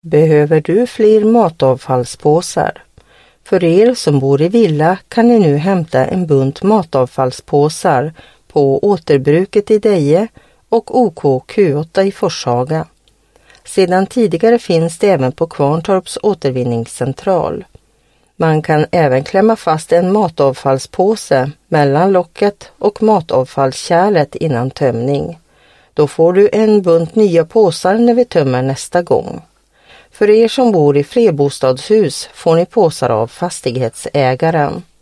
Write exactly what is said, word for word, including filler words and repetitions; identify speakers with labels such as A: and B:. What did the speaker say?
A: Behöver du fler matavfallspåsar? För er som bor i villa kan ni nu hämta en bunt matavfallspåsar på Återbruket i Deje och OK Q åtta i Forshaga. Sedan tidigare finns det även på Kvarntorps återvinningscentral. Man kan även klämma fast en matavfallspåse mellan locket och matavfallskärlet innan tömning. Då får du en bunt nya påsar när vi tömmer nästa gång. För er som bor i flerbostadshus får ni påsar av fastighetsägaren.